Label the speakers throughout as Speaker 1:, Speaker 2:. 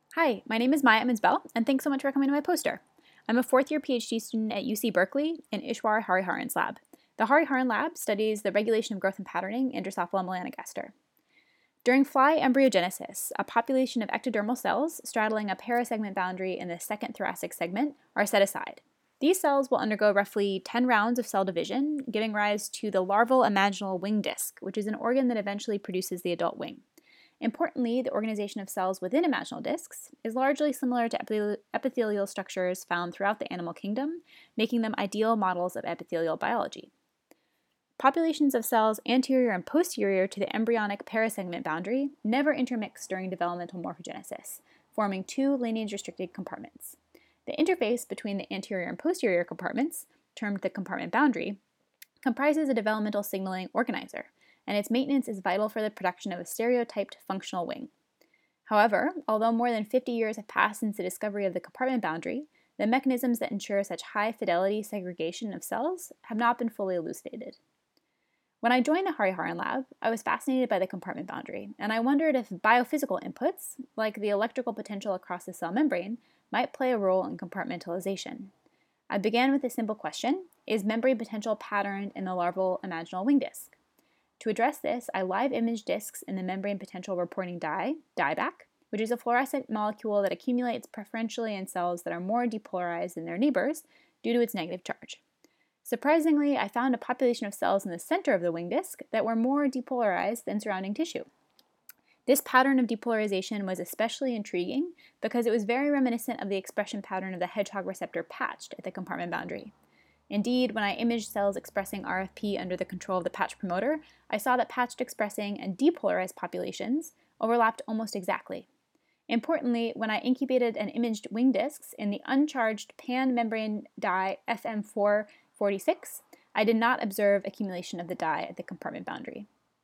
Speaker 1: Hi, my name is Maya Emmons-Bell, and thanks so much for coming to my poster. I'm a fourth-year PhD student at UC Berkeley in Ishwar Hariharan's lab. The Hariharan lab studies the regulation of growth and patterning in Drosophila melanogaster. During fly embryogenesis, a population of ectodermal cells straddling a parasegment boundary in the second thoracic segment are set aside. These cells will undergo roughly 10 rounds of cell division, giving rise to the larval imaginal wing disc, which is an organ that eventually produces the adult wing. Importantly, the organization of cells within imaginal discs is largely similar to epithelial structures found throughout the animal kingdom, making them ideal models of epithelial biology. Populations of cells anterior and posterior to the embryonic parasegment boundary never intermix during developmental morphogenesis, forming two lineage-restricted compartments. The interface between the anterior and posterior compartments, termed the compartment boundary, comprises a developmental signaling organizer, and its maintenance is vital for the production of a stereotyped functional wing. However, although more than 50 years have passed since the discovery of the compartment boundary, the mechanisms that ensure such high-fidelity segregation of cells have not been fully elucidated. When I joined the Hariharan lab, I was fascinated by the compartment boundary, and I wondered if biophysical inputs, like the electrical potential across the cell membrane, might play a role in compartmentalization. I began with a simple question: is membrane potential patterned in the larval imaginal wing disc? To address this, I live imaged discs in the membrane potential reporting dye, dieback, which is a fluorescent molecule that accumulates preferentially in cells that are more depolarized than their neighbors due to its negative charge. Surprisingly, I found a population of cells in the center of the wing disc that were more depolarized than surrounding tissue. This pattern of depolarization was especially intriguing because it was very reminiscent of the expression pattern of the hedgehog receptor patched at the compartment boundary. Indeed, when I imaged cells expressing RFP under the control of the patch promoter, I saw that patched expressing and depolarized populations overlapped almost exactly. Importantly, when I incubated and imaged wing discs in the uncharged pan-membrane dye FM446, I did not observe accumulation of the dye at the compartment boundary.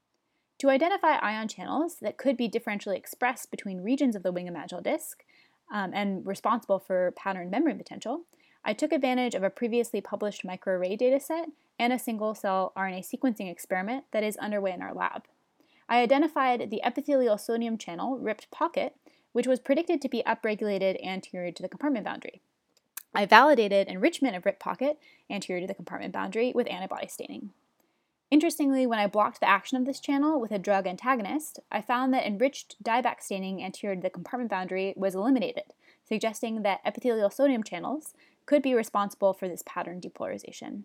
Speaker 1: To identify ion channels that could be differentially expressed between regions of the wing imaginal disc and responsible for patterned membrane potential, I took advantage of a previously published microarray dataset and a single-cell RNA sequencing experiment that is underway in our lab. I identified the epithelial sodium channel, ripped pocket, which was predicted to be upregulated anterior to the compartment boundary. I validated enrichment of ripped pocket anterior to the compartment boundary with antibody staining. Interestingly, when I blocked the action of this channel with a drug antagonist, I found that enriched dieback staining anterior to the compartment boundary was eliminated, suggesting that epithelial sodium channels could be responsible for this pattern depolarization.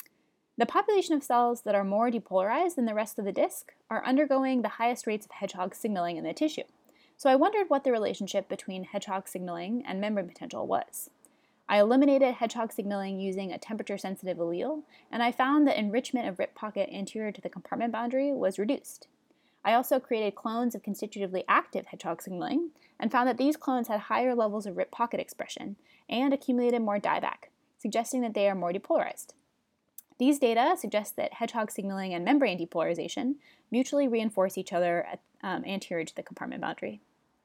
Speaker 1: The population of cells that are more depolarized than the rest of the disc are undergoing the highest rates of hedgehog signaling in the tissue, so I wondered what the relationship between hedgehog signaling and membrane potential was. I eliminated hedgehog signaling using a temperature-sensitive allele, and I found that enrichment of rip pocket anterior to the compartment boundary was reduced. I also created clones of constitutively active hedgehog signaling and found that these clones had higher levels of rip pocket expression and accumulated more dieback, suggesting that they are more depolarized. These data suggest that hedgehog signaling and membrane depolarization mutually reinforce each other anterior to the compartment boundary.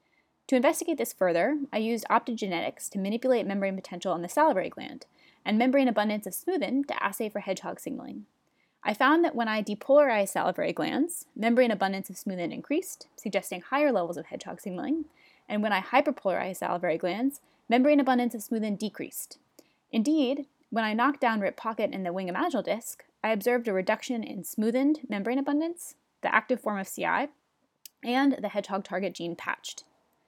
Speaker 1: To investigate this further, I used optogenetics to manipulate membrane potential on the salivary gland and membrane abundance of smoothen to assay for hedgehog signaling. I found that when I depolarized salivary glands, membrane abundance of smoothen increased, suggesting higher levels of hedgehog signaling, and when I hyperpolarized salivary glands, membrane abundance of smoothen decreased. Indeed, when I knocked down rip pocket in the wing imaginal disc, I observed a reduction in smoothened membrane abundance, the active form of CI, and the hedgehog target gene patched.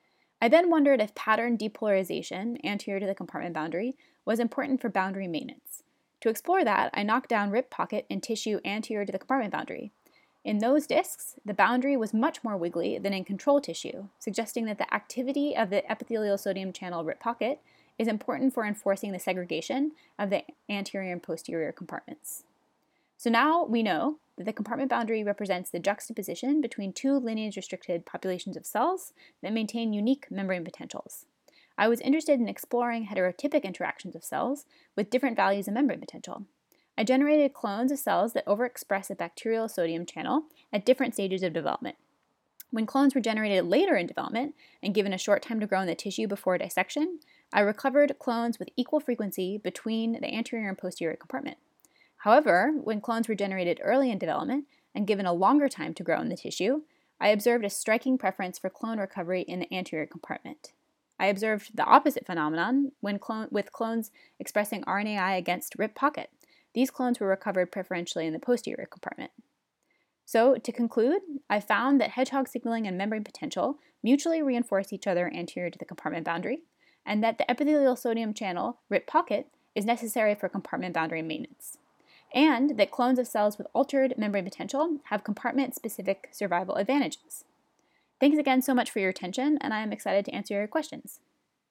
Speaker 1: I then wondered if pattern depolarization anterior to the compartment boundary was important for boundary maintenance. To explore that, I knocked down rip pocket in tissue anterior to the compartment boundary. In those discs, the boundary was much more wiggly than in control tissue, suggesting that the activity of the epithelial sodium channel rip pocket is important for enforcing the segregation of the anterior and posterior compartments. So now we know that the compartment boundary represents the juxtaposition between two lineage-restricted populations of cells that maintain unique membrane potentials. I was interested in exploring heterotypic interactions of cells with different values of membrane potential. I generated clones of cells that overexpress a bacterial sodium channel at different stages of development. When clones were generated later in development and given a short time to grow in the tissue before dissection, I recovered clones with equal frequency between the anterior and posterior compartment. However, when clones were generated early in development and given a longer time to grow in the tissue, I observed a striking preference for clone recovery in the anterior compartment. I observed the opposite phenomenon with clones expressing RNAi against RIP pocket. These clones were recovered preferentially in the posterior compartment. So, to conclude, I found that hedgehog signaling and membrane potential mutually reinforce each other anterior to the compartment boundary, and that the epithelial sodium channel, RIP pocket, is necessary for compartment boundary maintenance, and that clones of cells with altered membrane potential have compartment-specific survival advantages. Thanks again so much for your attention, and I am excited to answer your questions.